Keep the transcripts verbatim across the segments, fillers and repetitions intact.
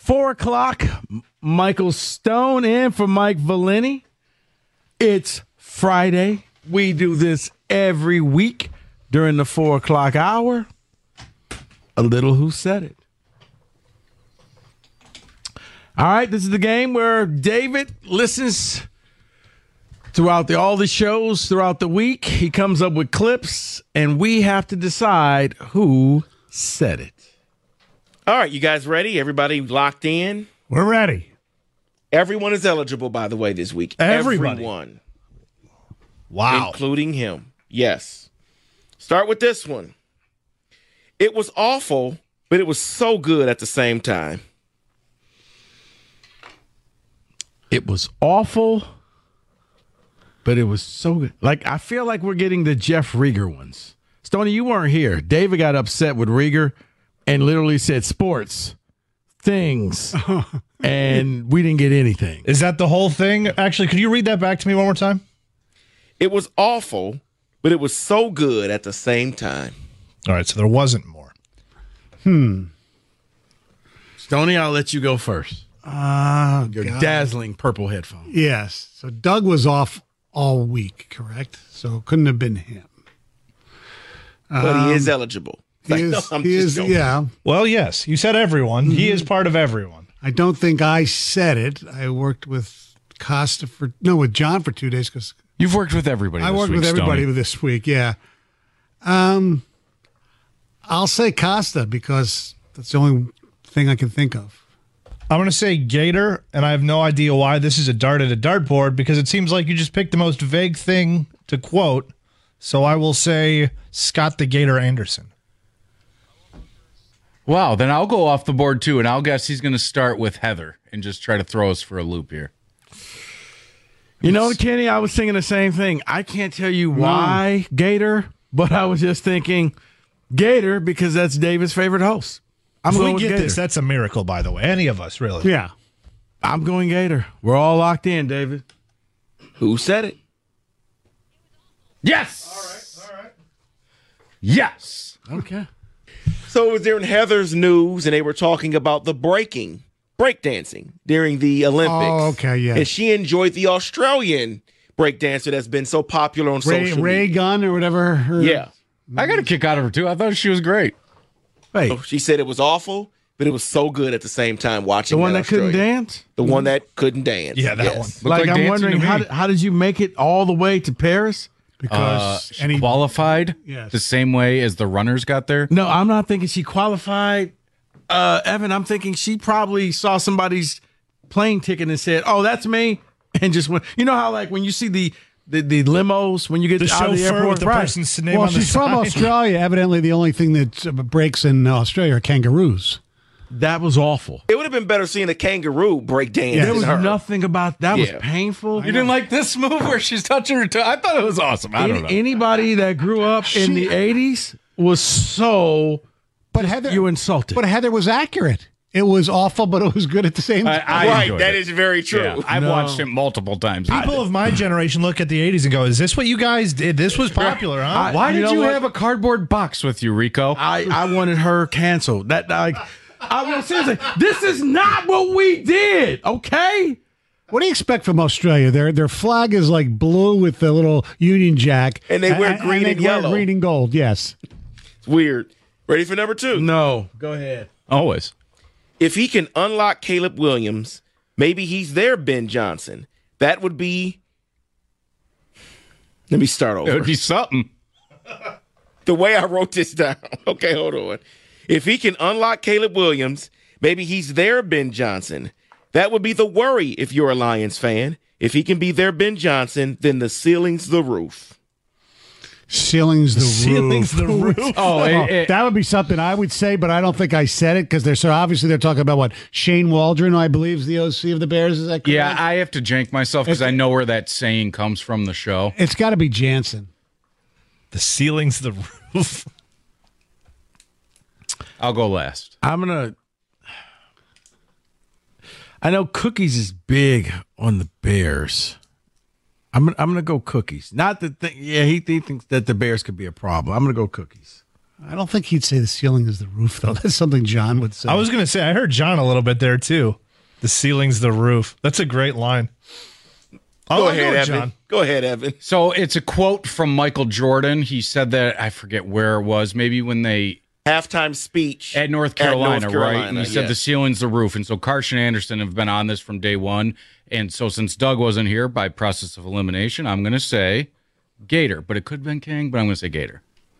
Four o'clock, Michael Stone in for Mike Valeni. It's Friday. We do this every week during the four o'clock hour. A little Who Said It. All right, this is the game where David listens throughout the, all the shows throughout the week. He comes up with clips, and we have to decide who said it. All right, you guys ready? Everybody locked in? We're ready. Everyone is eligible, by the way, this week. Everybody. Everyone. Wow. Including him. Yes. Start with this one. It was awful, but it was so good at the same time. It was awful, but it was so good. Like, I feel like we're getting the Jeff Rieger ones. Stoney, you weren't here. David got upset with Rieger and literally said sports, things, and we didn't get anything. Is that the whole thing? Actually, could you read that back to me one more time? It was awful, but it was so good at the same time. All right, so there wasn't more. Hmm. Stoney, I'll let you go first. Uh, Your God. dazzling purple headphones. Yes. So Doug was off all week, correct? So it couldn't have been him. But Um, he is eligible. He Like, is, no, I'm he just is joking. yeah. Well, yes, you said everyone. He is part of everyone. I don't think I said it. I worked with Costa for, no, with John for two days because You've worked with everybody I this worked week, with everybody Stoney. this week, yeah. Um, I'll say Costa because that's the only thing I can think of. I'm going to say Gator, and I have no idea why this is a dart at a dartboard because it seems like you just picked the most vague thing to quote. So I will say Scott the Gator Anderson. Wow, then I'll go off the board too, and I'll guess he's going to start with Heather and just try to throw us for a loop here. You know, Kenny, I was thinking the same thing. I can't tell you why Gator, but I was just thinking Gator because that's David's favorite host. I'm If going we with get Gator. this, that's a miracle, by the way. Any of us, really. Yeah. I'm going Gator. We're all locked in, David. Who said it? Yes! All right, all right. Yes! Okay. So it was during Heather's news, and they were talking about the breaking, breakdancing during the Olympics. Oh, okay, yeah. And she enjoyed the Australian breakdancer that's been so popular on Ray, social Ray media. Gunn or whatever. Her, Yeah. I got a kick out of her too. I thought she was great. Wait, So she said it was awful, but it was so good at the same time watching the one that Australian. couldn't dance? The one that couldn't dance. Yeah, that Yes. one. Looked Like, like I'm dancing wondering, to how me. did, how did you make it all the way to Paris? Uh, Because she any qualified Yes. the same way as the runners got there. No, I'm not thinking she qualified. Uh, Evan, I'm thinking she probably saw somebody's plane ticket and said, "Oh, that's me," and just went. You know how like when you see the the, the limos when you get The out of the chauffeur airport, with the right. person's name well, on the she's from side. Australia. Evidently, the only thing that uh, breaks in Australia are kangaroos. That was awful. It would have been better seeing a kangaroo break dance. Yeah. There was than her. nothing about that. Yeah. Was painful. You didn't like this move where she's touching her toe? I thought it was awesome. I don't know. Any- anybody that grew up in the eighties was so. But Heather, You insulted. But Heather was accurate. It was awful, but it was good at the same I, time. I Right, enjoyed that it. is very true. Yeah, I've No. watched it multiple times. People of my generation look at the eighties and go, is this what you guys did? This was popular, huh? I- Why you did know you what? have a cardboard box with you, Rico? I, I wanted her canceled. That like, I was seriously. This is not what we did. Okay. What do you expect from Australia? Their their flag is like blue with the little Union Jack, And they wear green they and wear yellow. green and gold. Yes. It's weird. Ready for number two? No. Go ahead. Always. If he can unlock Caleb Williams, maybe he's their Ben Johnson. That would be. Let me start over. It would be something. The way I wrote this down. Okay, hold on. If he can unlock Caleb Williams, maybe he's their Ben Johnson. That would be the worry if you're a Lions fan. If he can be their Ben Johnson, then the ceiling's the roof. Ceiling's the Ceiling's roof. the roof. Oh, Oh, it, it, that would be something I would say, but I don't think I said it because they're so obviously they're talking about what Shane Waldron, I believe, is the O C of the Bears. Is that correct? yeah, I have to jank myself because I know where that saying comes from the show. It's got to be Jansen. The ceiling's the roof. I'll go last. I'm gonna. I know Cookies is big on the Bears. I'm gonna, I'm gonna go Cookies. Not that th- yeah he, he thinks that the Bears could be a problem. I'm gonna go Cookies. I don't think he'd say the ceiling is the roof, though. That's something John would say. I was going to say, I heard John a little bit there, too. The ceiling's the roof. That's a great line. I'll Go go ahead, with Evan. John. Go ahead, Evan. So it's a quote from Michael Jordan. He said that, I forget where it was, maybe when they Halftime speech at North Carolina, North right? Carolina, And he said yes. the ceiling's the roof. And so Karsh and Anderson have been on this from day one. And so since Doug wasn't here by process of elimination, I'm going to say Gator. But it could have been King, but I'm going to say Gator.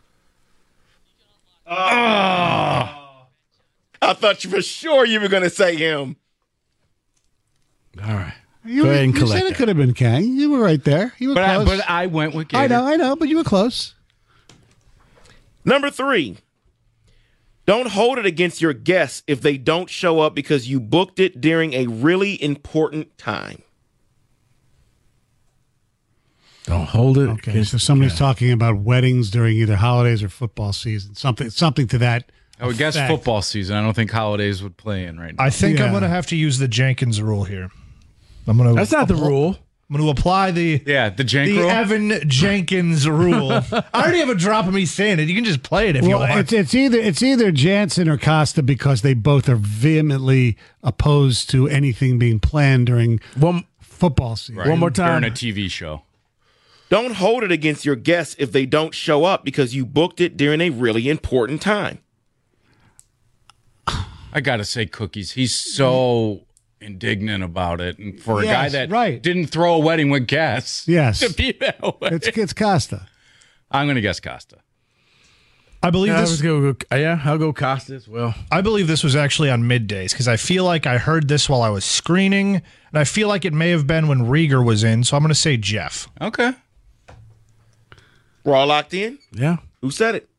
I thought you for sure you were going to say him. All right. You, Go were, ahead and you collect said it that. could have been Kang. You were right there. You were But I, close. but I went with Gator. I know, I know, but you were close. Number three, don't hold it against your guests if they don't show up because you booked it during a really important time. Don't hold it. Okay, against so the somebody's guy. talking about weddings during either holidays or football season. Something, something to that. I would guess effect. football season. I don't think holidays would play in right now. I think Yeah. I'm going to have to use the Jenkins rule here. I'm going to. That's not the rule. I'm going to apply the yeah, the Jank the rule. Evan Jenkins rule. I already have a drop of me saying it. You can just play it if you Well, want. it's, it's either it's either Jansen or Costa because they both are vehemently opposed to anything being planned during One, football season. Right. one more time. During a T V show. Don't hold it against your guests if they don't show up because you booked it during a really important time. I got to say Cookies. He's so indignant about it. And for a guy Yes, that right. didn't throw a wedding with guests Yes. to be that way. It's it's Costa. I'm going to guess Costa. I believe Yeah, I this. was gonna go, yeah, I'll go Costa as well. I believe this was actually on middays because I feel like I heard this while I was screening, and I feel like it may have been when Rieger was in. So I'm going to say Jeff. Okay. We're all locked in? Yeah. Who said it?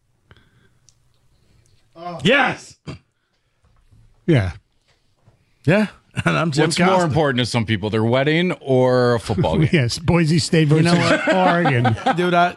Yes. Yeah. Yeah. And I'm Jim What's Costa. more important to some people, their wedding or a football game? Yes. Boise State versus know what? Oregon. Dude, I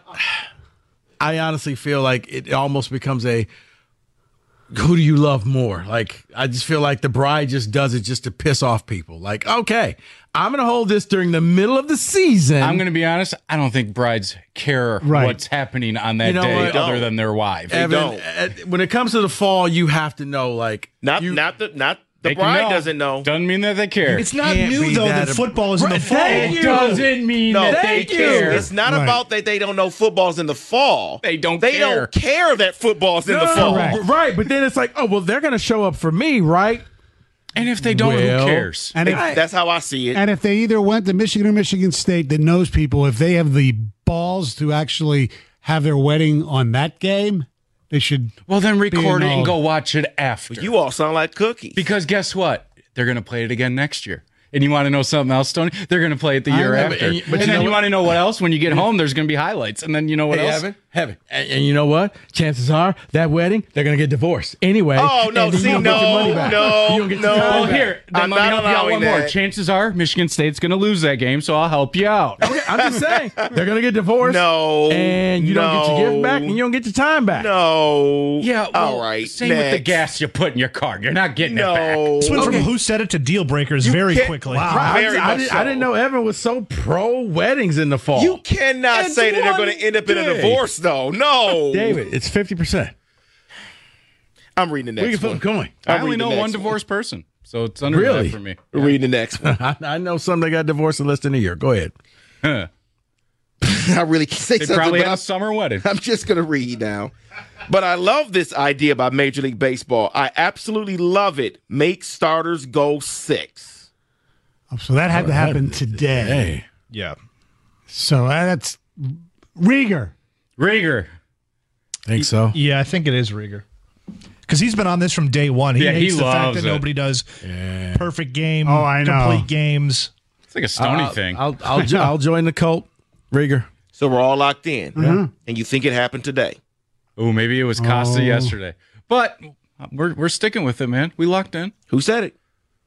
I honestly feel like it almost becomes a who do you love more? Like, I just feel like the bride just does it just to piss off people. Like, okay, I'm going to hold this during the middle of the season. I'm going to be honest. I don't think brides care Right. what's happening on that You know day what? other Don't. than their wife. They Evan, don't. uh, when it comes to the fall, you have to know, like, Not you, not the not the They can bride know. doesn't know. Doesn't mean that they care. It's not can't new be though that that ab- football is in the Right, fall. thank you. doesn't mean No, that they thank you. care. It's not Right. about that they don't know football's in the fall. They don't They care. don't care that football's in the No, fall. Correct. right? But then it's like, oh well, they're going to show up for me, right? And if they don't, Well, who cares? And if, That's how I see it. and if they either went to Michigan or Michigan State that knows people, if they have the balls to actually have their wedding on that game, they should. Well, then record it Being and all- go watch it after. You all sound like cookies. Because guess what? They're going to play it again next year. And you want to know something else, Tony? They're going to play it the I year know, after. but- and you- but and you then know you what? want to know what else? When you get home, there's going to be highlights. And then you know what Hey, else? Evan, Evan, and, and you know what? Chances are that wedding they're going to get divorced anyway. Oh, no, and then see, you don't get your no, money back. no, You don't get your no. time Well, back. here, then I'm let me not help you out allowing one more. that. Chances are Michigan State's going to lose that game, so I'll help you out. Okay, I'm just saying they're going to get divorced. No, and you don't get your gift back, and you don't get your time back. No. Yeah, well, all right. Same with the next. gas you put in your car. You're not getting it back. No. This went from who said it to deal breakers very can't- quickly. Wow. I, Very I, much did, so. I didn't know Evan was so pro weddings in the fall. You cannot It's say that they're one going to end up in a day. divorce, though. No. David, it's fifty percent. I'm reading the We can next flip one. a coin. I I'm only reading the know one next divorced person, so it's under Really? that for me. We're reading the next one. I, I know some that got divorced in less than a year. Go ahead. Huh. I really can't say They something, probably but had I'm, a summer wedding. I'm just going to read now. But I love this idea by Major League Baseball. I absolutely love it. Make starters go six. So that had to happen today. Hey. Yeah. So uh, that's Rieger. Rieger. Think so? Yeah, I think it is Rieger. Because he's been on this from day one. He Yeah, he hates the fact loves that it. nobody does perfect game, Oh, I know. complete games. It's like a Stony I'll, thing. I'll, I'll, jo- I'll join the cult, Rieger. So we're all locked in. And you think it happened today. Oh, maybe it was Costa Oh. yesterday. But we're we're sticking with it, man. We locked in. Who said it?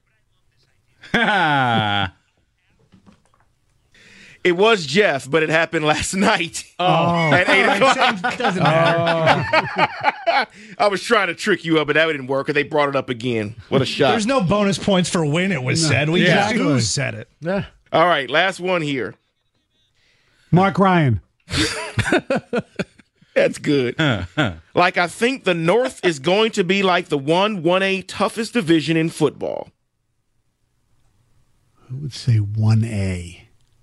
It was Jeff, but it happened last night at eight o'clock. Doesn't matter. I was trying to trick you up, but that didn't work. And they brought it up again. What a shot. There's no bonus points for when it was said. We Yeah. just who said it. Yeah. All right, last one here. Mark Ryan. That's good. Like, I think the North is going to be like the one one A toughest division in football. Who would say one A?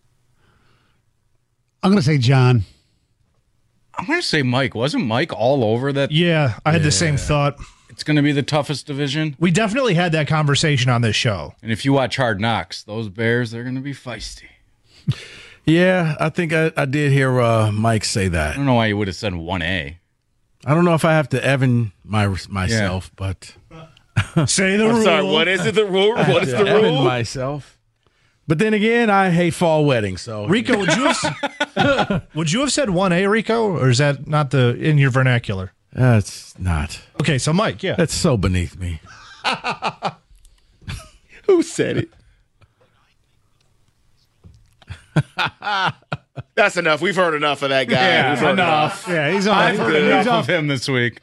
I'm going to say John. I'm going to say Mike. Wasn't Mike all over that? Yeah, I had the same thought. It's going to be the toughest division. We definitely had that conversation on this show. And if you watch Hard Knocks, those Bears, they're going to be feisty. Yeah, I think I, I did hear uh, Mike say that. I don't know why you would have said one A. I don't know if I have to Evan my myself, Yeah. but Say the I'm rule. sorry, what is it? The rule? I have What is to the Evan rule? myself. But then again, I hate fall weddings. So Rico, would you have would you have said one A, Rico, or is that not the in your vernacular? that's not. Okay, so Mike, yeah. That's so beneath me. Who said it? That's enough. We've heard enough of that guy. We've heard enough. Yeah, he's on. I've heard he's enough off. of him this week.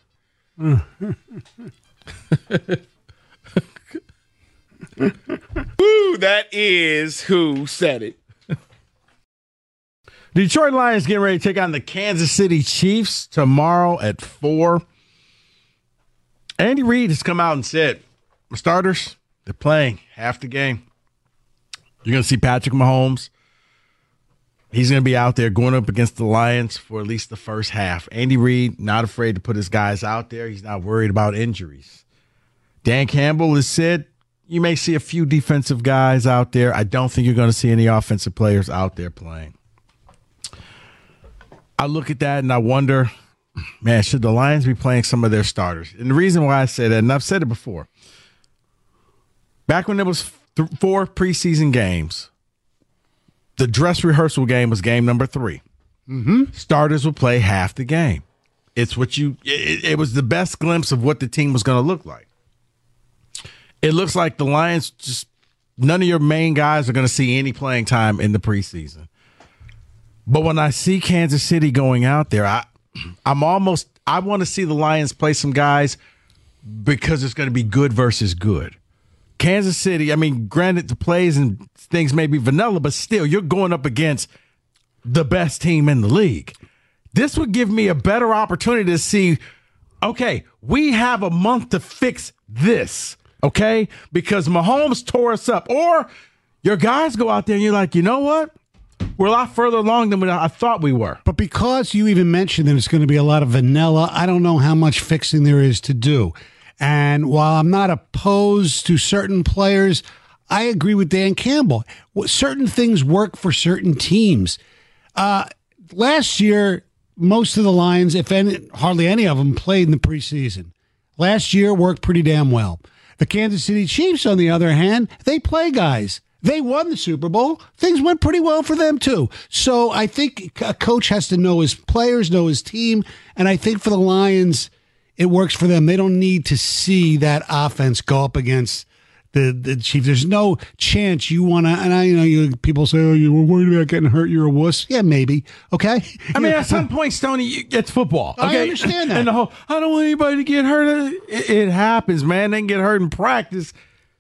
Woo, that is who said it. Detroit Lions getting ready to take on the Kansas City Chiefs tomorrow at four. Andy Reid has come out and said, starters, they're playing half the game. You're going to see Patrick Mahomes. He's going to be out there going up against the Lions for at least the first half. Andy Reid, not afraid to put his guys out there. He's not worried about injuries. Dan Campbell has said, you may see a few defensive guys out there. I don't think you're going to see any offensive players out there playing. I look at that and I wonder, man, should the Lions be playing some of their starters? And the reason why I say that, and I've said it before, back when there was th- four preseason games, the dress rehearsal game was game number three. Mm-hmm. Starters would play half the game. It's what you. It, it was the best glimpse of what the team was going to look like. It looks like the Lions just none of your main guys are going to see any playing time in the preseason. But when I see Kansas City going out there, I, I'm almost I want to see the Lions play some guys because it's going to be good versus good. Kansas City, I mean, granted, the plays and things may be vanilla, but still, you're going up against the best team in the league. This would give me a better opportunity to see, okay, we have a month to fix this, okay? Because Mahomes tore us up. Or your guys go out there and you're like, you know what? We're a lot further along than I thought we were. But because you even mentioned that it's going to be a lot of vanilla, I don't know how much fixing there is to do. And while I'm not opposed to certain players, I agree with Dan Campbell. Certain things work for certain teams. Uh, last year, most of the Lions, if any, hardly any of them, played in the preseason. Last year worked pretty damn well. The Kansas City Chiefs, on the other hand, they play guys. They won the Super Bowl. Things went pretty well for them, too. So I think a coach has to know his players, know his team, and I think for the Lions, it works for them. They don't need to see that offense go up against the, the Chiefs. There's no chance you want to, and I you know you people say, oh, you were worried about getting hurt, you're a wuss. Yeah, maybe. Okay? I mean, at some point, Stoney, you- it's football. Okay? I understand that. And the whole, I don't want anybody to get hurt. It, it happens, man. They can get hurt in practice.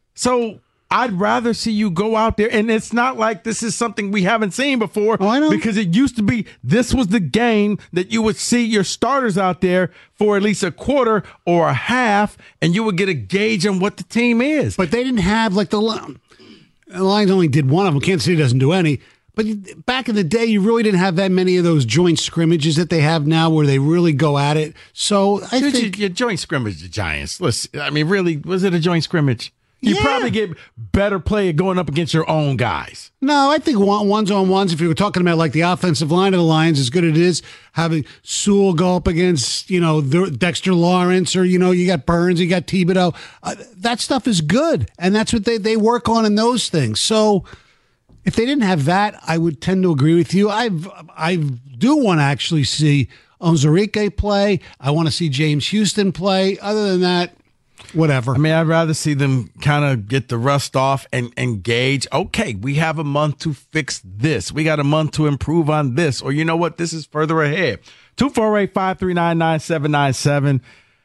So I'd rather see you go out there, and it's not like this is something we haven't seen before. Oh, I know. Because it used to be this was the game that you would see your starters out there for at least a quarter or a half, and you would get a gauge on what the team is. But they didn't have, like, the, Li- the Lions only did one of them. Kansas City doesn't do any. But back in the day, you really didn't have that many of those joint scrimmages that they have now where they really go at it. So I Did think you, your joint scrimmage, the Giants. Listen, I mean, really, was it a joint scrimmage? You Yeah. probably get better play going up against your own guys. No, I think one, ones on ones, if you were talking about like the offensive line of the Lions, as good as it is, having Sewell go up against, you know, the, Dexter Lawrence, or, you know, you got Burns, you got Thibodeau. Uh, that stuff is good. And that's what they, they work on in those things. So if they didn't have that, I would tend to agree with you. I've, I do want to actually see Onwuzurike play. I want to see James Houston play. Other than that, whatever. I mean, I'd rather see them kind of get the rust off and engage. Okay, we have a month to fix this. We got a month to improve on this. Or you know what? This is further ahead. two four eight, five three nine, nine seven nine seven.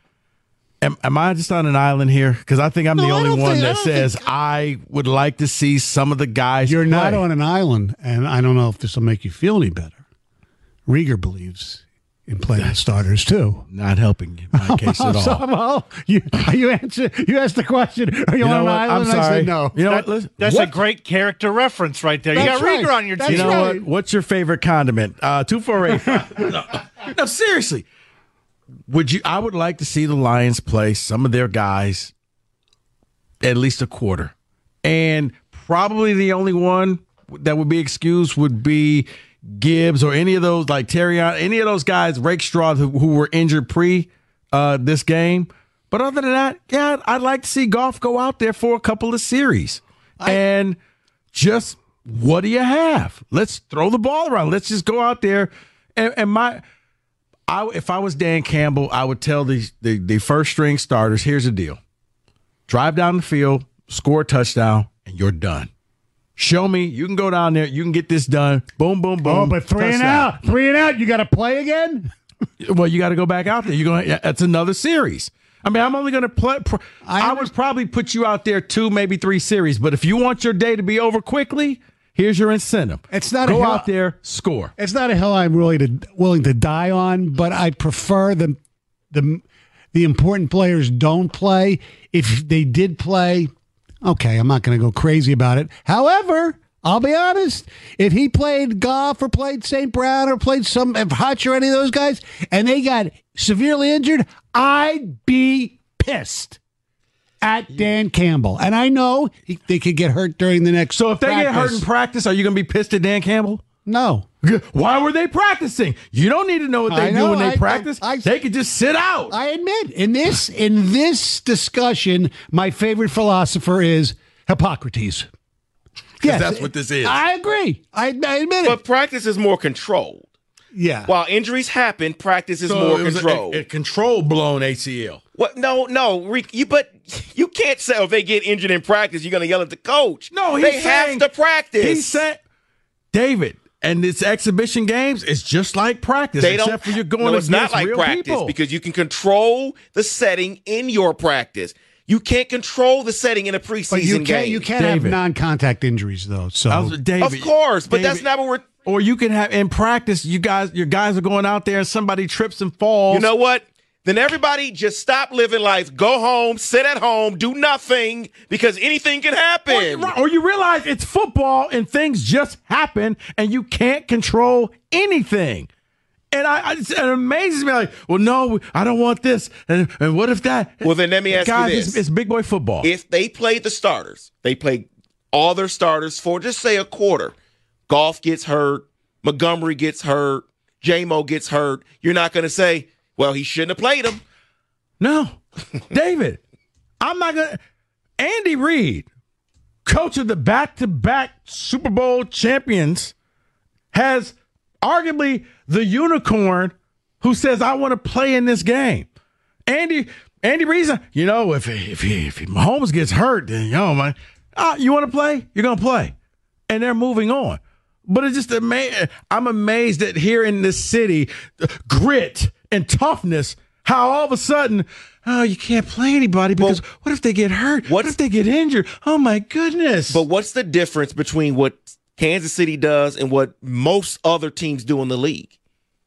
Am, am I just on an island here? Because I think I'm No, the I only don't one think- I that don't says think- I would like to see some of the guys You're not play. on an island, and I don't know if this will make you feel any better. Rieger believes in playing the starters too. Not helping in my case at all. So, well, you you answer you asked the question. Are you, You know on an what? island? I'm And I sorry. said no. You know That- what? Listen, that's what- a great character reference right there. You That's got Rieger right. on your That's team. You know right. what? What's your favorite condiment? Uh, two four eight. no, no, seriously. Would you? I would like to see the Lions play some of their guys at least a quarter, and probably the only one that would be excused would be Gibbs or any of those like Terrion, any of those guys, Rakestraw, who, who were injured pre uh, this game. But other than that, yeah, I'd like to see Goff go out there for a couple of series and just. What do you have? Let's throw the ball around. Let's just go out there. And, and my, I, if I was Dan Campbell, I would tell the, the the first string starters, here's the deal: drive down the field, score a touchdown, and you're done. Show me you can go down there, you can get this done. Boom, boom, boom. Oh, but three and touchdown. out, three and out. You got to play again. Well, you got to go back out there. You're going. That's another series. I mean, I'm only going to play. Pro, I, I would probably put you out there two, maybe three series. But if you want your day to be over quickly, here's your incentive. It's not a go hill- out there, score. It's not a hill I'm really to, willing to die on, but I prefer the the the important players don't play. If they did play, okay, I'm not going to go crazy about it. However, I'll be honest. If he played Goff or played Saint Brown or played some if Hutch or any of those guys, and they got severely injured, I'd be pissed at Dan Campbell. And I know he, they could get hurt during the next. So if they get hurt practice. in practice, are you going to be pissed at Dan Campbell? No. Why were they practicing? You don't need to know what they I do know, when they I- practice. I- I- they could just sit out. I admit, in this in this discussion, my favorite philosopher is Hippocrates. Yes, that's what this is. I agree. I, I admit it. But practice is more controlled. Yeah. While injuries happen, practice is So more it was a- controlled. A, a control blown A C L. What? No, no, Rick, you. But you can't say if they get injured in practice, you're going to yell at the coach. No, he's they saying, have to practice. He said, David, and it's exhibition games. It's just like practice, They except don't. for you're going no, it's against not like real practice people. because you can control the setting in your practice. You can't control the setting in a preseason but you can't game. you can't have David. non-contact injuries though. So I was- David, of course, but that's David, not what we're. Or you can have in practice. You guys, your guys are going out there, and somebody trips and falls. You know what? Then everybody just stop living life. Go home, sit at home, do nothing because anything can Or, happen. you- or you realize it's football and things just happen and you can't control anything. And I, I it amazes me. Like, well, no, I don't want this. And, and what if that? Well, then let me ask you Guys, this. It's, it's big boy football. If they played the starters, they played all their starters for just say a quarter. Goff gets hurt, Montgomery gets hurt, J-Mo gets hurt. You're not going to say, well, he shouldn't have played him. No, David, I'm not gonna. Andy Reid, coach of the back-to-back Super Bowl champions, has arguably the unicorn who says, "I want to play in this game." Andy, Andy Reid's, you know, if if he, if Mahomes gets hurt, then you know, man, ah, you want to play, you're gonna play, and they're moving on. But it's just amazing. I'm amazed that here in this city, grit and toughness, how all of a sudden, oh, you can't play anybody because Well, what if they get hurt? What what's- if they get injured? Oh, my goodness. But what's the difference between what Kansas City does and what most other teams do in the league?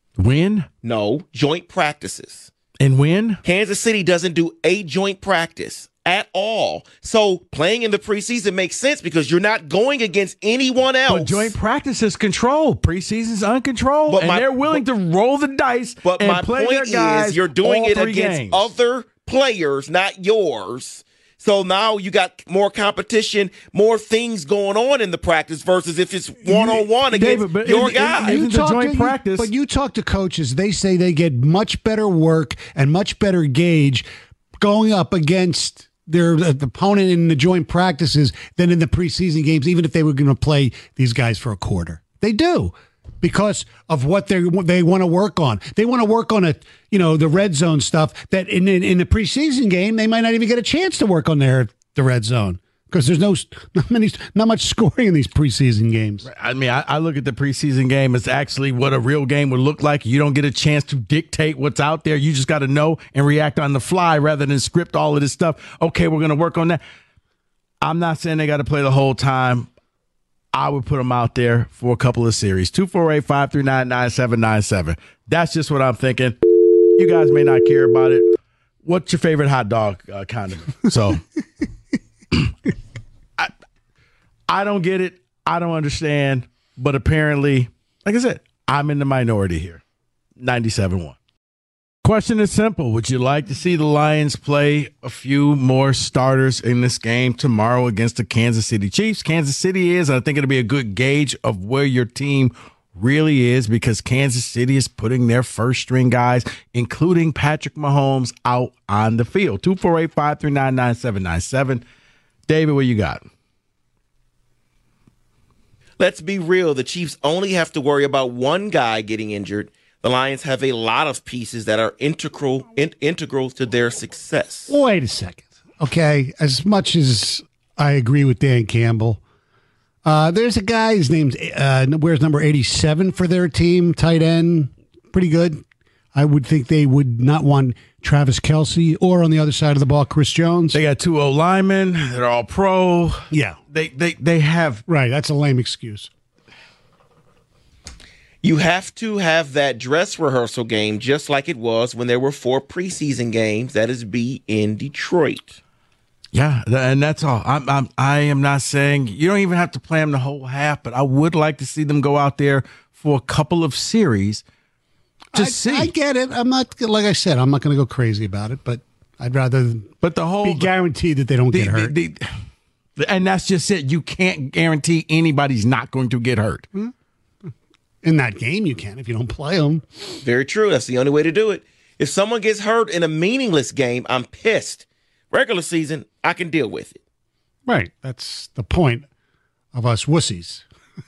win No, joint practices. and win. Kansas City doesn't do a joint practice at all. So playing in the preseason makes sense because you're not going against anyone else. But joint practice is controlled. Preseason's uncontrolled. But and my- they're willing to roll the dice But and my play point their guys is you're doing all it three against games. other players, not yours. So now you got more competition, more things going on in the practice versus if it's one-on-one against David, but your isn't- guy. isn't- the joint to, practice- but you talk to coaches, they say they get much better work and much better gauge going up against their uh, opponent in the joint practices than in the preseason games, even if they were going to play these guys for a quarter. They do because of what they they want to work on. They want to work on a you know the red zone stuff that in in, in the preseason game they might not even get a chance to work on their the red zone. Because there's no not many not much scoring in these preseason games. I mean, I, I look at the preseason game as actually what a real game would look like. You don't get a chance to dictate what's out there. You just got to know and react on the fly rather than script all of this stuff. Okay, we're going to work on that. I'm not saying they got to play the whole time. I would put them out there for a couple of series. two four eight, five three nine, nine seven nine seven. That's just what I'm thinking. You guys may not care about it. What's your favorite hot dog uh, condiment? So I, I don't get it. I don't understand. But apparently, like I said, I'm in the minority here. ninety-seven one. Question is simple. Would you like to see the Lions play a few more starters in this game tomorrow against the Kansas City Chiefs? Kansas City is, I think it'll be a good gauge of where your team really is, because Kansas City is putting their first string guys, including Patrick Mahomes, out on the field. two four eight, five three nine, nine seven nine seven. David, what you got? Let's be real. The Chiefs only have to worry about one guy getting injured. The Lions have a lot of pieces that are integral in, integral to their success. Wait a second. Okay, as much as I agree with Dan Campbell, uh, there's a guy, his name's, uh, wears number eighty-seven for their team, tight end, pretty good. I would think they would not want Travis Kelce or on the other side of the ball, Chris Jones. They got two O-linemen. They're all pro. Yeah. They, they, they have... Right, that's a lame excuse. You have to have that dress rehearsal game just like it was when there were four preseason games, that is be in Detroit. Yeah, and that's all. I'm, I'm, I am not saying you don't even have to play them the whole half, but I would like to see them go out there for a couple of series. Just I, see. I get it. I'm not, like I said, I'm not going to go crazy about it, but I'd rather but the whole be guaranteed that they don't the, get hurt. The, the, and that's just it. You can't guarantee anybody's not going to get hurt. Hmm? In that game, you can if you don't play them. Very true. That's the only way to do it. If someone gets hurt in a meaningless game, I'm pissed. Regular season, I can deal with it. Right. That's the point of us wussies.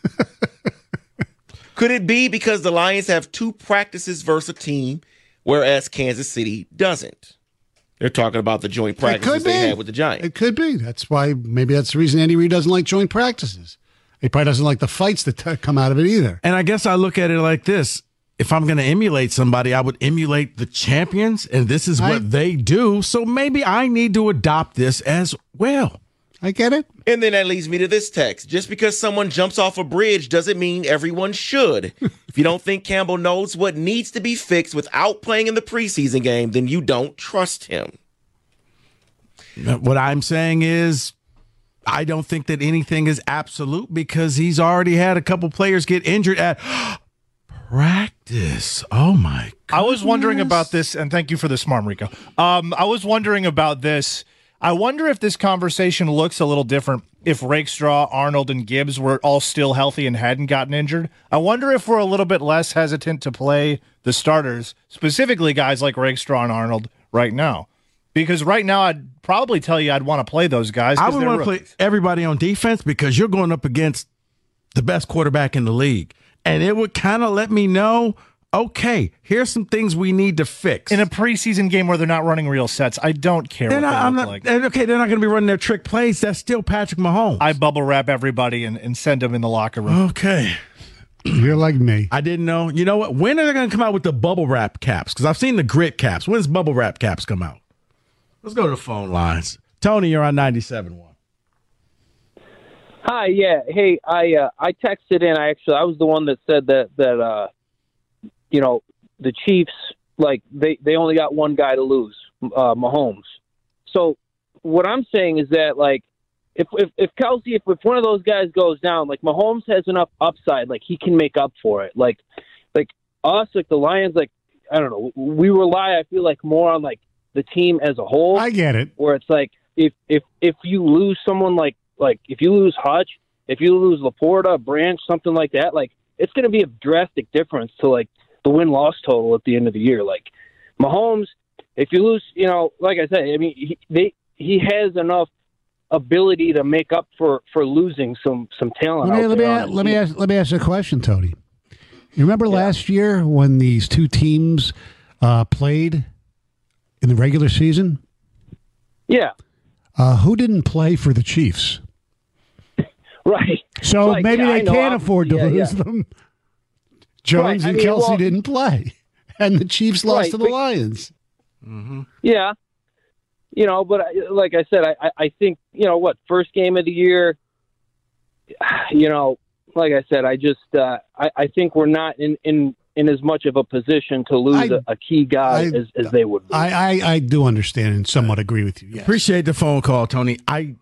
Could it be because the Lions have two practices versus a team, whereas Kansas City doesn't? They're talking about the joint practices they had with the Giants. It could be. That's why maybe that's the reason Andy Reid doesn't like joint practices. He probably doesn't like the fights that t- come out of it either. And I guess I look at it like this. If I'm going to emulate somebody, I would emulate the champions, and this is what I, they do. So maybe I need to adopt this as well. I get it. And then that leads me to this text. Just because someone jumps off a bridge doesn't mean everyone should. If you don't think Campbell knows what needs to be fixed without playing in the preseason game, then you don't trust him. What I'm saying is, I don't think that anything is absolute because he's already had a couple players get injured at practice. Oh, my God. I was wondering about this, and thank you for the smart, Rico. Um, I was wondering about this. I wonder if this conversation looks a little different if Rakestraw, Arnold, and Gibbs were all still healthy and hadn't gotten injured. I wonder if we're a little bit less hesitant to play the starters, specifically guys like Rakestraw and Arnold right now. Because right now, I'd probably tell you I'd want to play those guys. I would want to play everybody on defense because you're going up against the best quarterback in the league. And it would kind of let me know, okay, here's some things we need to fix. In a preseason game where they're not running real sets, I don't care they're what not, they I'm look not, like. Okay, they're not going to be running their trick plays. That's still Patrick Mahomes. I bubble wrap everybody and, and send them in the locker room. Okay. You're like me. I didn't know. You know what? When are they going to come out with the bubble wrap caps? Because I've seen the grit caps. When's bubble wrap caps come out? Let's go to the phone lines. Tony, you're on ninety-seven point one. Hi, yeah. Hey, I uh, I texted in. I actually I was the one that said that that uh, you know, the Chiefs, like they, they only got one guy to lose, uh, Mahomes. So what I'm saying is that like if if if Kelce, if, if one of those guys goes down, like Mahomes has enough upside, like he can make up for it. Like like us, like the Lions, like I don't know, we rely, I feel like, more on like the team as a whole. I get it. Where it's like if if if you lose someone like like if you lose Hutch, if you lose Laporta, Branch, something like that, like it's going to be a drastic difference to like the win loss total at the end of the year. Like Mahomes, if you lose, you know, like I said, I mean he they he has enough ability to make up for, for losing some some talent. Let me out let me, there ask, on let me team. ask let me ask you a question, Tony. You remember yeah. last year when these two teams uh, played in the regular season? Yeah. Uh, who didn't play for the Chiefs? Right. So like, maybe yeah, they know, can't I'm, afford to yeah, lose yeah. them. Jones right. and I mean, Kelce well, didn't play, and the Chiefs lost right, to the but, Lions. Mm-hmm. Yeah. You know, but I, like I said, I, I think, you know, what, first game of the year, you know, like I said, I just uh, I, I think we're not in, in, in as much of a position to lose I- a, a key guy I- as, as they would be. I, I, I do understand and somewhat agree with you. Yes. Appreciate the phone call, Tony. I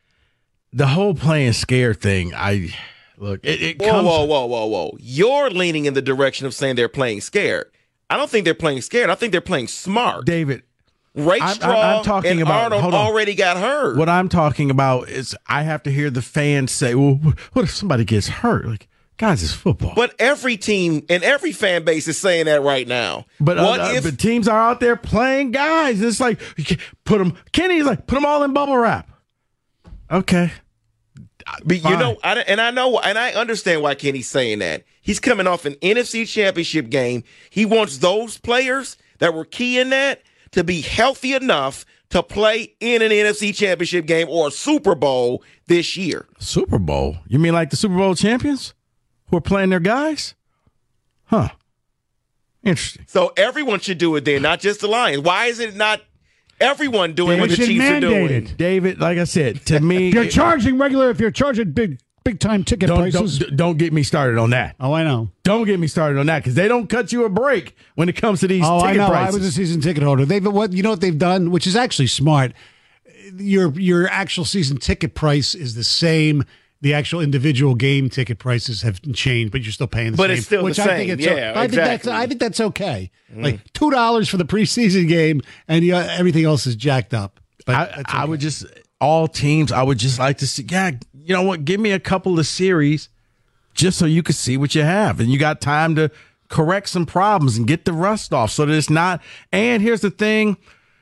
the whole playing scared thing. I look. It, it Whoa, comes. whoa, whoa, whoa, whoa. You're leaning in the direction of saying they're playing scared. I don't think they're playing scared. I think they're playing smart. David. Rakestraw I'm- I'm talking and about- Arnold hold on. already got hurt. What I'm talking about is I have to hear the fans say, "Well, what if somebody gets hurt?" Like, guys, it's football. But every team and every fan base is saying that right now. But, uh, what uh, if but teams are out there playing guys. It's like you can't put them. Kenny's like put them all in bubble wrap. Okay. But you Fine. know, I, and I know, and I understand why Kenny's saying that. He's coming off an N F C Championship game. He wants those players that were key in that to be healthy enough to play in an N F C Championship game or a Super Bowl this year. Super Bowl? You mean like the Super Bowl champions who are playing their guys? Huh. Interesting. So everyone should do it then, not just the Lions. Why is it not everyone doing what They the should Chiefs are mandate doing? it. David, like I said, to me, If you're it- charging regular, if you're charging big big time ticket don't, prices, don't don't get me started on that. Oh, I know. Don't get me started on that because they don't cut you a break when it comes to these Oh, I ticket know. prices. I was a season ticket holder. They've what you know what they've done, which is actually smart. Your your actual season ticket price is the same. The actual individual game ticket prices have changed, but you're still paying the But same. it's still the which I same. think it's Yeah, I think that's exactly. I think that's okay. Like two dollars for the preseason game, and you, everything else is jacked up. But I, that's I okay. would just all teams. I would just like to see. Yeah, you know what? Give me a couple of series, just so you can see what you have, and you got time to correct some problems and get the rust off, so that it's not. And here's the thing: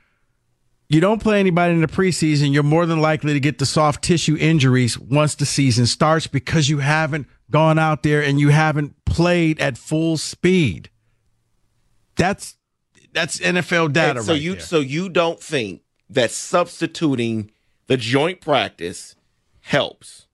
you don't play anybody in the preseason, you're more than likely to get the soft tissue injuries once the season starts because you haven't gone out there and you haven't played at full speed. That's that's N F L data, And so right you there. so you don't think that substituting the joint practice helps?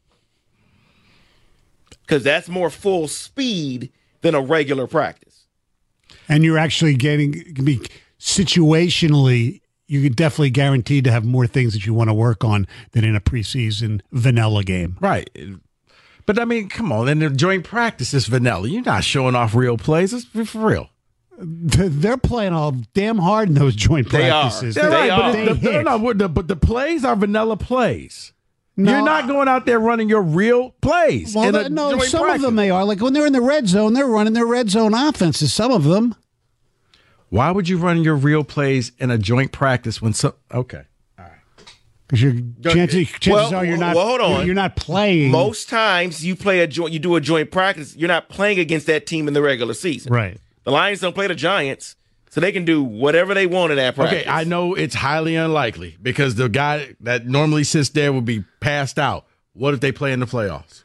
Because that's more full speed than a regular practice. and you're actually getting can be situationally. You could definitely guaranteed to have more things that you want to work on than in a preseason vanilla game. Right. But I mean, come on. In the joint practice is vanilla. You're not showing off real plays. It's for for real. They're playing all damn hard in those joint They are. practices. They right, are. But, They it- the, hit. no, no, the, but the plays are vanilla plays. No. You're not going out there running your real plays. Well, in a that- no, joint some practice. of them they are. Like when they're in the red zone, they're running their red zone offenses. Some of them. Why would you run your real plays in a joint practice when some? Okay. Because your chances, chances Well, are you're not. well, hold on. You're, you're not playing. Most times you play a joint, you do a joint practice. You're not playing against that team in the regular season. Right. The Lions don't play the Giants, so they can do whatever they want in that practice. Okay, I know it's highly unlikely because the guy that normally sits there will be passed out. What if they play in the playoffs?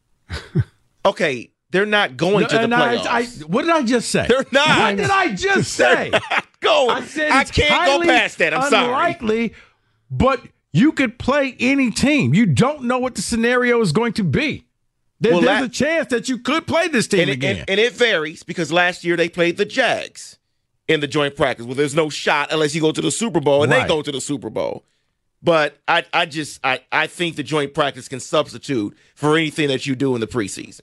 Okay, they're not going to the And I- playoffs. I, what did I just say? They're not. What did I just say? Go. I said I it's can't go highly past that. I'm sorry. unlikely, but you could play any team. You don't know what the scenario is going to be. There- Well, there's that- a chance that you could play this team And it, again. and, and it varies because last year they played the Jags in the joint practice. Well, there's no shot unless you go to the Super Bowl, and Right. they go to the Super Bowl. But I, I just, I, I think the joint practice can substitute for anything that you do in the preseason.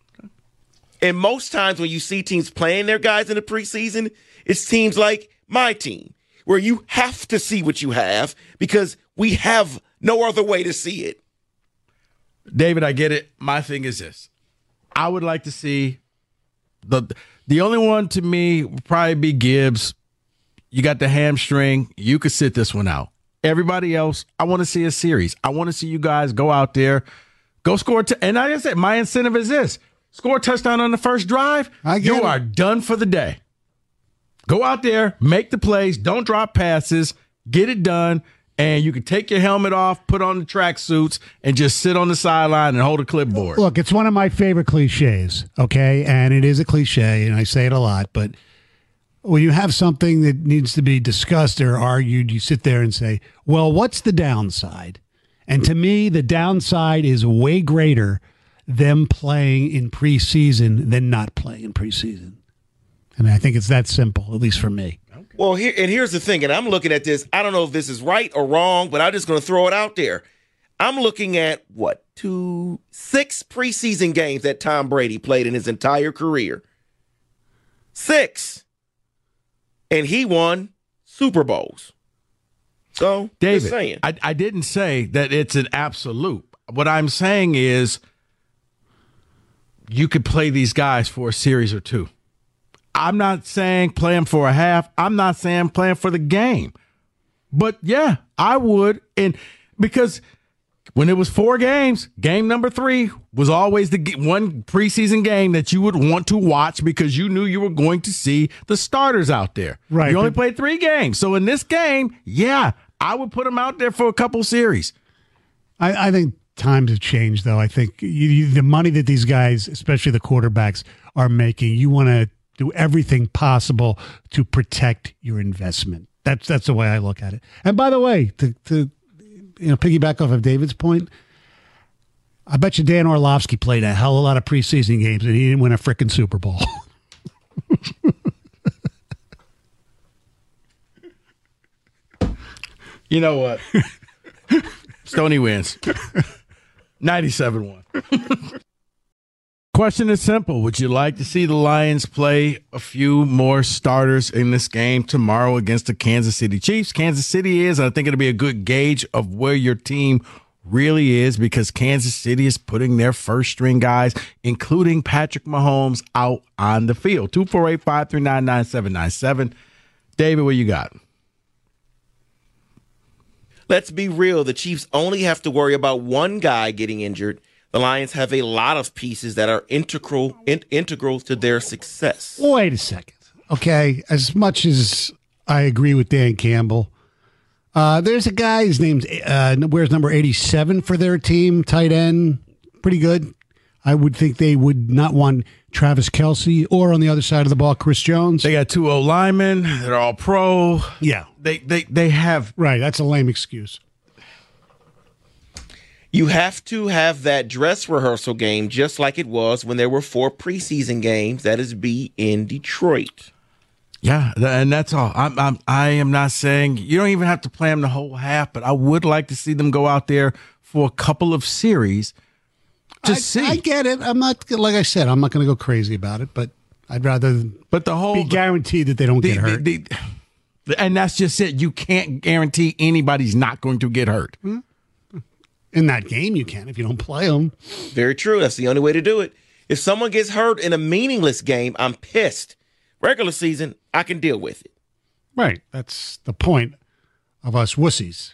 And most times when you see teams playing their guys in the preseason, it's teams like my team, where you have to see what you have because we have no other way to see it. David, I get it. My thing is this. I would like to see the the only one to me would probably be Gibbs. You got the hamstring. You could sit this one out. Everybody else, I want to see a series. I want to see you guys go out there, go score. T- and like I said, my incentive is this. Score a touchdown on the first drive. I get you it. are done for the day. Go out there, make the plays, don't drop passes, get it done, and you can take your helmet off, put on the track suits, and just sit on the sideline and hold a clipboard. Look, it's one of my favorite cliches, okay? And it is a cliche, and I say it a lot, but when you have something that needs to be discussed or argued, you sit there and say, well, what's the downside? And to me, the downside is way greater them playing in preseason than not playing in preseason. I mean, I think it's that simple, at least for me. Well, here and here's the thing, and I'm looking at this. I don't know if this is right or wrong, but I'm just going to throw it out there. I'm looking at what two, six preseason games that Tom Brady played in his entire career. Six, and he won Super Bowls. So, David, just saying. I, I didn't say that it's an absolute. What I'm saying is, you could play these guys for a series or two. I'm not saying play them for a half. I'm not saying play them for the game. But yeah, I would, and because. When it was four games, game number three was always the g- one preseason game that you would want to watch because you knew you were going to see the starters out there. Right. You only but- played three games. So in this game, yeah, I would put them out there for a couple series. I, I think times have changed, though. I think you, you, the money that these guys, especially the quarterbacks, are making, you want to do everything possible to protect your investment. That's that's the way I look at it. And by the way, to, to you know, piggyback off of David's point, I bet you Dan Orlovsky played a hell of a lot of preseason games and he didn't win a frickin' Super Bowl. You know what? Stoney wins. ninety-seven one. Question is simple. Would you like to see the Lions play a few more starters in this game tomorrow against the Kansas City Chiefs? Kansas City is, I think it'll be a good gauge of where your team really is because Kansas City is putting their first string guys, including Patrick Mahomes, out on the field. two four eight, five three nine, nine seven nine seven. David, what you got? Let's be real. The Chiefs only have to worry about one guy getting injured. The Lions have a lot of pieces that are integral in, integral to their success. Wait a second. Okay, as much as I agree with Dan Campbell, uh, there's a guy, his name's, uh, wears number eighty-seven for their team, tight end, pretty good. I would think they would not want Travis Kelce or on the other side of the ball, Chris Jones. They got two O-linemen. They're all pro. Yeah. They, they, they have... Right, that's a lame excuse. You have to have that dress rehearsal game just like it was when there were four preseason games, that is be in Detroit. Yeah, th- and that's all. I'm, I'm, I am not saying you don't even have to play them the whole half, but I would like to see them go out there for a couple of series to I, see. I get it. I'm not, like I said, I'm not going to go crazy about it, but I'd rather but the whole be guaranteed that they don't the, get hurt. the- the- and that's just it. You can't guarantee anybody's not going to get hurt. Hmm? In that game, you can if you don't play them. Very true. That's the only way to do it. If someone gets hurt in a meaningless game, I'm pissed. Regular season, I can deal with it. Right. That's the point of us wussies.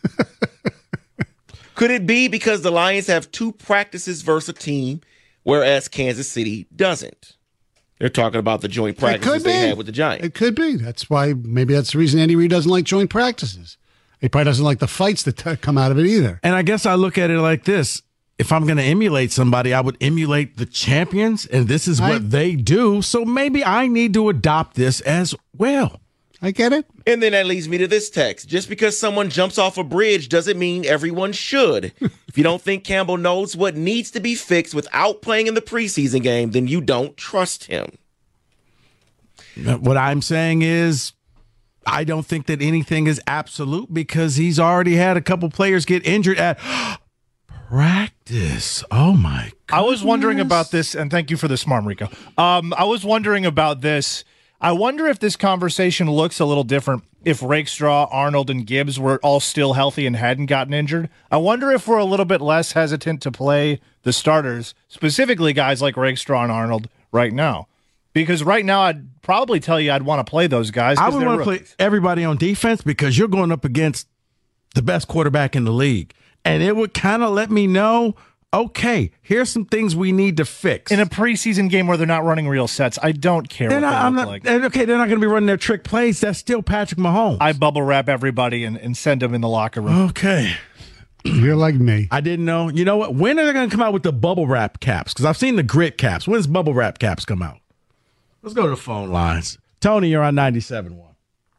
Could it be because the Lions have two practices versus a team, whereas Kansas City doesn't? They're talking about the joint practices they had with the Giants. It could be. That's why maybe that's the reason Andy Reid doesn't like joint practices. He probably doesn't like the fights that t- come out of it either. And I guess I look at it like this. If I'm going to emulate somebody, I would emulate the champions, and this is what I- they do. So maybe I need to adopt this as well. I get it. And then that leads me to this text. Just because someone jumps off a bridge doesn't mean everyone should. If you don't think Campbell knows what needs to be fixed without playing in the preseason game, then you don't trust him. What I'm saying is, I don't think that anything is absolute because he's already had a couple players get injured at practice. Oh, my God. I was wondering about this, and thank you for the smart, Rico. Um, I was wondering about this. I wonder if this conversation looks a little different if Rakestraw, Arnold, and Gibbs were all still healthy and hadn't gotten injured. I wonder if we're a little bit less hesitant to play the starters, specifically guys like Rakestraw and Arnold right now. Because right now, I'd probably tell you I'd want to play those guys. I would want to play everybody on defense because you're going up against the best quarterback in the league. And it would kind of let me know, okay, here's some things we need to fix. In a preseason game where they're not running real sets, I don't care they're what not, they I'm look not, like. and okay, they're not going to be running their trick plays. That's still Patrick Mahomes. I bubble wrap everybody and, and send them in the locker room. okay. You're like me. I didn't know. You know what? When are they going to come out with the bubble wrap caps? Because I've seen the grit caps. When's bubble wrap caps come out? Let's go to the phone lines. Tony, you're on ninety-seven point one.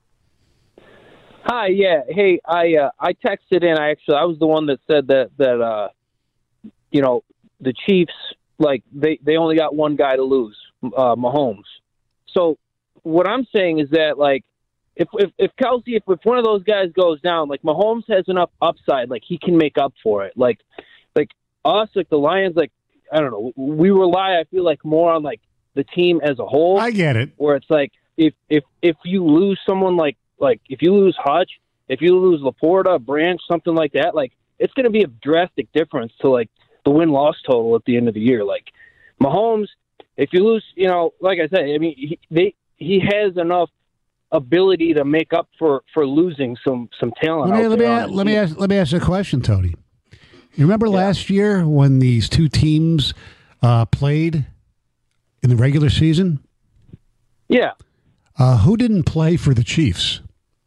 Hi, yeah. Hey, I uh, I texted in. I actually I was the one that said that that uh, you know, the Chiefs, like they, they only got one guy to lose, uh, Mahomes. So what I'm saying is that like if if if Kelsey, if, if one of those guys goes down, like Mahomes has enough upside, like he can make up for it. Like like us, like the Lions, like I don't know, we rely, I feel like, more on like the team as a whole. I get it. Where it's like if if if you lose someone like like if you lose Hutch, if you lose Laporta, Branch, something like that, like it's going to be a drastic difference to like the win-loss total at the end of the year. Like Mahomes, if you lose, you know, like I said, I mean, he, they he has enough ability to make up for, for losing some some talent. Let me out let me, there a- on let me the ask let me ask you a question, Tony. You remember last year when these two teams uh, played in the regular season? Yeah, Uh, who didn't play for the Chiefs?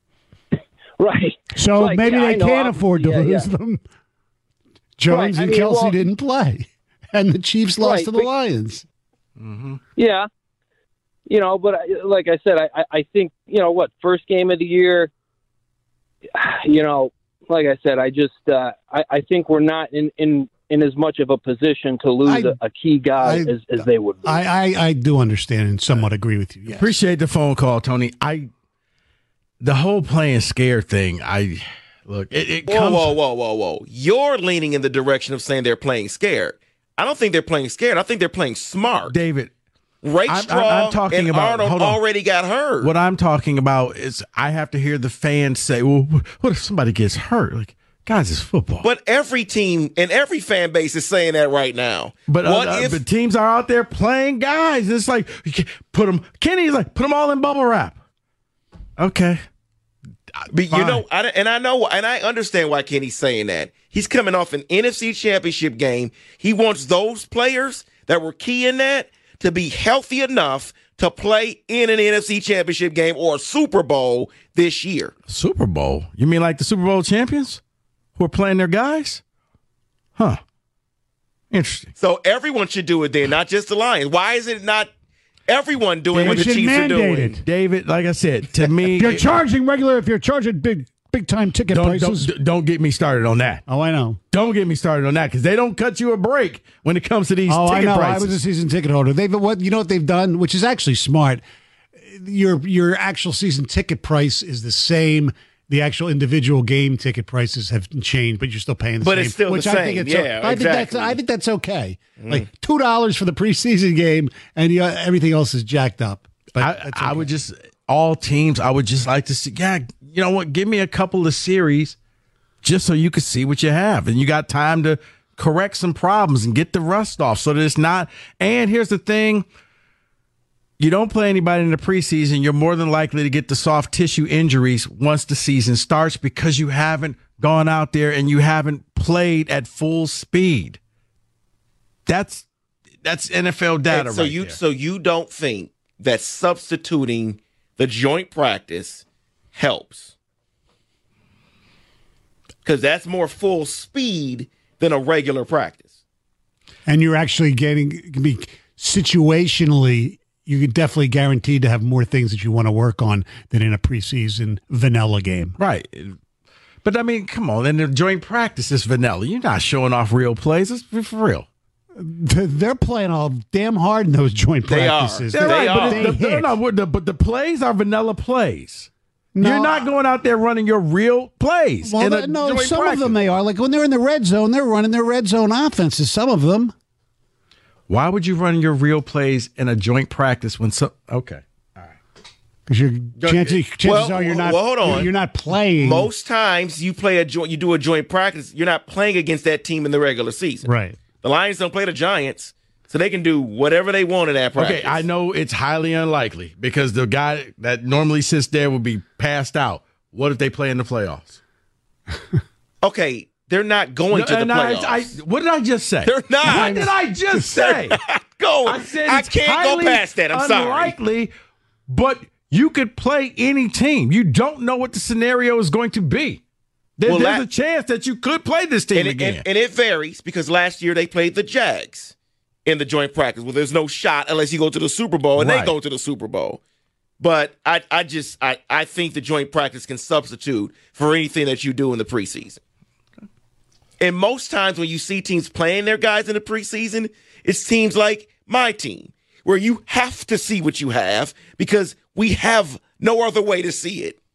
right. So Like, maybe yeah, I they know, can't I'm- afford to yeah, lose yeah. them. Jones Right, I and mean, Kelsey well- didn't play, and the Chiefs lost Right, to the but- Lions. Yeah, you know, but I- like I said, I, I- I think, you know, what, first game of the year, you know, like I said, I just, uh, I, I think we're not in, in, in as much of a position to lose I- a a key guy I- as, as they would be. I, I, I do understand and somewhat agree with you. Yes. Appreciate the phone call, Tony. I the whole playing scared thing. I look. It, it Whoa, comes. whoa, whoa, whoa, whoa. You're leaning in the direction of saying they're playing scared. I don't think they're playing scared. I think they're playing smart. David. Rakestraw I'm- I'm- I'm talking and about- Arnold hold on. already got hurt. What I'm talking about is I have to hear the fans say, "Well, what if somebody gets hurt?" Like, guys, it's football. But every team and every fan base is saying that right now. But, what uh, if but teams are out there playing guys. It's like you can't put them. Kenny's like put them all in bubble wrap. Okay. But you Fine. know, I, and I know, and I understand why Kenny's saying that. He's coming off an N F C Championship game. He wants those players that were key in that to be healthy enough to play in an N F C Championship game or a Super Bowl this year. Super Bowl? You mean like the Super Bowl champions who are playing their guys? Huh. Interesting. So everyone should do it then, not just the Lions. Why is it not everyone doing what They the should Chiefs mandate are doing? it. David, like I said, to me, If you're it- charging regular, if you're charging big big time ticket don't, prices, don't don't get me started on that. Oh, I know. Don't get me started on that because they don't cut you a break when it comes to these Oh, I ticket know. prices. I was a season ticket holder. They've what you know what they've done, which is actually smart. Your your actual season ticket price is the same. The actual individual game ticket prices have changed, but you're still paying the But same. it's still the which I think same. it's Yeah, I think that's exactly. I think that's okay. Like two dollars for the preseason game, and you, everything else is jacked up. But I, that's I okay. would just all teams. I would just like to see. Yeah, you know what? Give me a couple of series, just so you can see what you have, and you got time to correct some problems and get the rust off, so that it's not. And here's the thing: you don't play anybody in the preseason, you're more than likely to get the soft tissue injuries once the season starts because you haven't gone out there and you haven't played at full speed. That's that's N F L data, And so right you there. so you don't think that substituting the joint practice helps? Because that's more full speed than a regular practice. and you're actually getting it can be situationally. You're definitely guaranteed to have more things that you want to work on than in a preseason vanilla game. Right. But I mean, come on. In the joint practice is vanilla. You're not showing off real plays. It's for for real. They're playing all damn hard in those joint They are. practices. They're right, They but are. it's- They the, hit. no, no, the, but the plays are vanilla plays. No. You're not going out there running your real plays. Well, in a that- no, joint some practice. of them they are. Like when they're in the red zone, they're running their red zone offenses. Some of them. Why would you run your real plays in a joint practice when so? Okay. Because your chances, chances Well, are you're not. well, hold on. You're not playing. Most times you play a joint, you do a joint practice. You're not playing against that team in the regular season. Right. The Lions don't play the Giants, so they can do whatever they want in that practice. Okay, I know it's highly unlikely because the guy that normally sits there will be passed out. What if they play in the playoffs? Okay, they're not going to the And I- playoffs. I, what did I just say? They're not. What did I just say? Go. I said I it's can't go highly past that. I'm sorry. unlikely, but you could play any team. You don't know what the scenario is going to be. There, Well, there's that- a chance that you could play this team And it, again. and, and it varies because last year they played the Jags in the joint practice where there's no shot unless you go to the Super Bowl, and Right. they go to the Super Bowl. But I, I just I, I think the joint practice can substitute for anything that you do in the preseason. And most times when you see teams playing their guys in the preseason, it's teams like my team, where you have to see what you have because we have no other way to see it.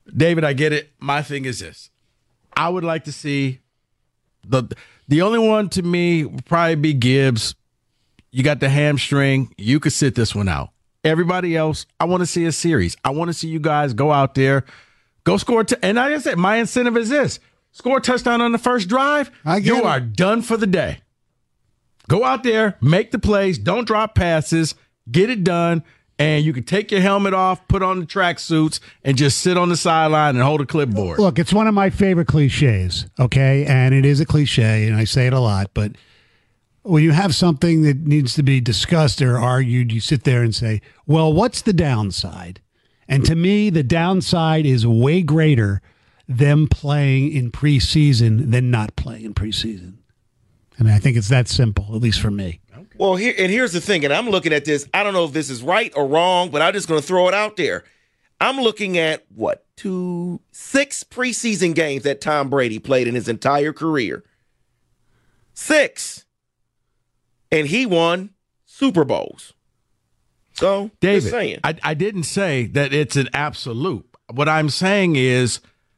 David, I get it. My thing is this. I would like to see the the only one to me would probably be Gibbs. You got the hamstring. You could sit this one out. Everybody else, I want to see a series. I want to see you guys go out there, go score. T- and like I said, my incentive is this. Score a touchdown on the first drive. I get you it. are done for the day. Go out there, make the plays, don't drop passes, get it done, and you can take your helmet off, put on the track suits, and just sit on the sideline and hold a clipboard. Look, it's one of my favorite cliches, okay? And it is a cliche, and I say it a lot, but when you have something that needs to be discussed or argued, you sit there and say, well, what's the downside? And to me, the downside is way greater them playing in preseason than not playing in preseason. I mean, I think it's that simple, at least for me. Well, here and here's the thing, and I'm looking at this. I don't know if this is right or wrong, but I'm just going to throw it out there. I'm looking at, what, two, six preseason games that Tom Brady played in his entire career. Six. And he won Super Bowls. So, David, just saying. I, I didn't say that it's an absolute. What I'm saying is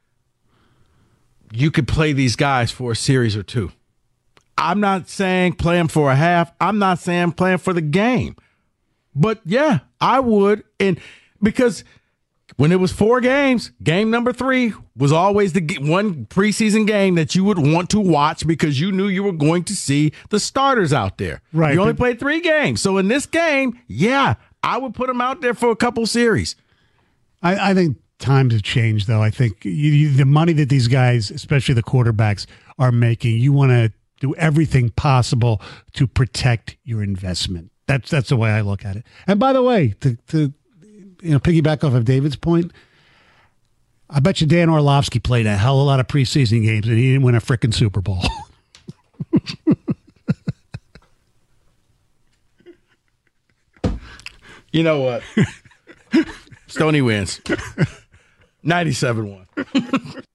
you could play these guys for a series or two. I'm not saying play them for a half. I'm not saying play them for the game. But, yeah, I would. And because when it was four games, game number three was always the g- one preseason game that you would want to watch because you knew you were going to see the starters out there. Right, You only but- played three games. So in this game, yeah, I would put them out there for a couple series. I, I think times have changed, though. I think you, you, the money that these guys, especially the quarterbacks, are making, you want to do everything possible to protect your investment. That's that's the way I look at it. And by the way, to, to you know, piggyback off of David's point, I bet you Dan Orlovsky played a hell of a lot of preseason games and he didn't win a frickin' Super Bowl. You know what? Stoney wins. ninety-seven one.